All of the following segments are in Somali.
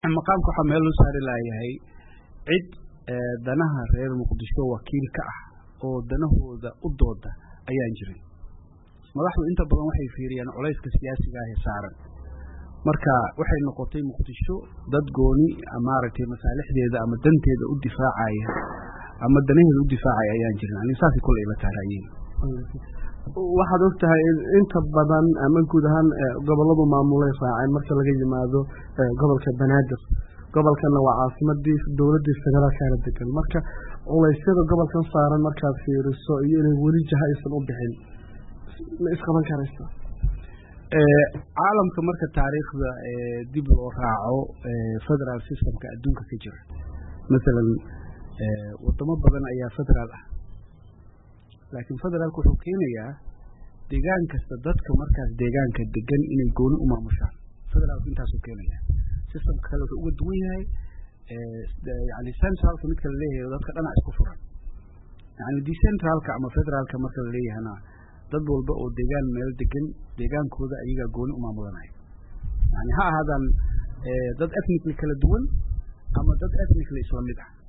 maqaamka waxa meel loo saari lahayahay cid danaha reer Muqdisho wakiil ka ah oo danahooda u dooda ayaan jirin madaxdu inta badan waxay fiiriyaan culayska siyaasiga ah ee saaran marka waxay noqotay Muqdisho dad gooni ama aragtay masaalixdeeda ama danteeda u difaacaya ama danaheeda u difaacaya ayaan jirin ani saasi kulay la taarayeen waxaad ogtahay inta badan ama guud ahaan gobolada maamulay raaceen marka laga yimaado gobolka Banaadir gobolkana waa caasimadii dawladda federaalka ee degan marka culaysyada gobolkan saaran markaad fiiriso iyo inay wali jahaysan u bixin ma isqaban karaysa caalamka marka taariikhda dib loo raaco federal systemka adduunka ka jira midalan wadamo badan ayaa federal ah laakiin federaalku wuxuu keenayaa deegaan kasta dadka markaas deegaanka degan inay gooni u maamushaan federaalku intaas uu keenayaa systemka kale wuxuu uga duwan yahay yani centralka midka la leeyahay dadka dhanac isku furan yani decentralka ama federaalka marka la leeyahayna dad walba oo deegaan meel degan deegaankooda ayaga gooni u maamulanaya yani ha ahaadaan dad ethnically kala duwan ama dad ethnically isla mid ah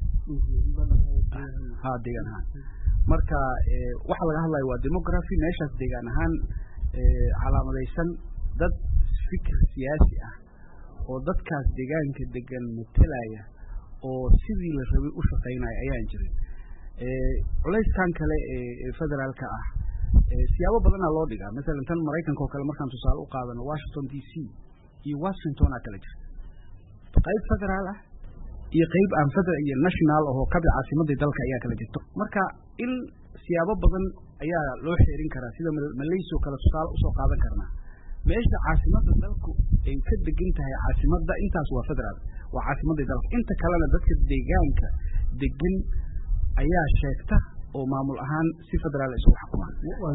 ha deegaan ahaan marka waxa laga hadlayo waa demography meeshaas deegaan ahaan calaamadaysan dad fikir siyaasi ah oo dadkaas deegaanka degan metelaya oo sidii la rabay u shaqeynaya ayaan jirin culayskan kale ee federaalka ah siyaabo badan loo dhigaa midalan tan Mareykanka oo kale markaan tusaale u qaadano Washington DC iyo Washington kala jirta qayb federaal ah iyo qayb aan federal iyo national oo ka mid caasimadda dalka ayaa kala jirta marka in siyaabo badan ayaa loo xeerin karaa sida Malaysia kala tusaale u soo qaadan karnaa meesha caasimadda dalku ay ka degan tahay caasimadda intaas waa federal waa caasimadda dalka inta kalena dadka deegaanka degan ayaa sheegta oo maamul ahaan si federaal isu xukumaan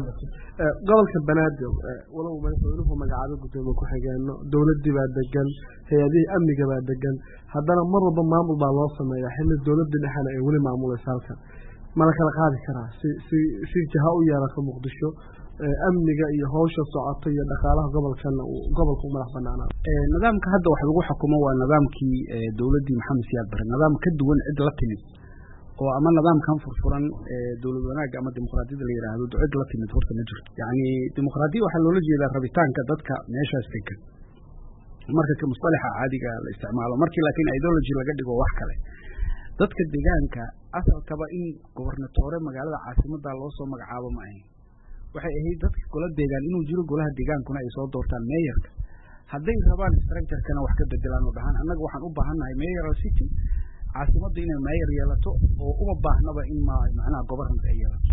gobolka Banaadir walow madaxweynuhu magacaabo gudoomiye ku xigeenno dawladda baa degan hay'adaha amniga baa degan haddana mar walba maamul baa loo sameeyaa xilli dawladda dhexana ay wali maamulayso halkan ma la kala qaadi karaa si jaha u yeelato Muqdisho amniga iyo hawsha socota iyo dhaqaalaha gobolka madax banaana nidaamka hadda wax lagu xukumo waa nidaamkii dawladdii Maxamed Siyaad Barre nidaam ka duwan cid la timid oo ama nidaamkan furfuran dawlad wanaagga ama dimuqraadiyadda la yiraahdo cid la timid horta ma jirto yani dimuqraadiyadda waxa loola jeedaa rabitaanka dadka meeshaas degan marka ka mustalaxa caadiga la isticmaalo markii laakiin ideology laga dhigo wax kale dadka deegaanka asalkaba in gobernatore magaalada caasimadda loo soo magacaabo ma ahayn waxay ahayd dadka kula deegaan inuu jiro golaha deegaankuna ay soo doortaan mayorka hadday rabaan structure-kana wax ka bedelaan oo dhahan annaga waxaan u baahannahay mayoral city caasimadda inay mayor yeelato oo uma baahnaba in macnaha government ay yeelato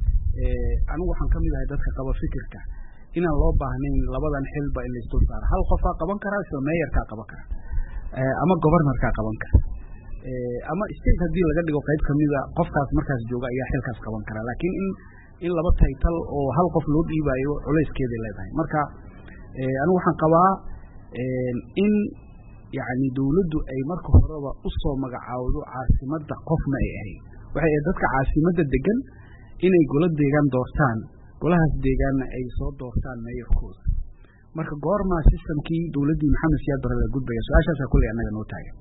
anigu waxaan ka mid ahay dadka qaba fikirka inaan loo baahnayn labadan xilba in la isdul saaro hal qofaa qaban karaa isla mayorkaa qaban kara ama governorkaa qaban kara ama state haddii laga dhigo qayb kamida qofkaas markaas jooga ayaa xilkaas qaban kara laakiin in laba title oo hal qof loo dhiibayo culayskeeday leedahay marka anigu waxaan qabaa in يعني dawladdu ay marka horeba u soo magacaawdo caasimadda qofna ay ahayn waxay dadka caasimadda degan inay golo deegaan doortaan golahaas deegaanna ay soo doortaan mayorkooda marka goorma systemkii dawladdii Maxamed Siyaad Barre la gudbaya su'aashaas kulli anaga noo taagan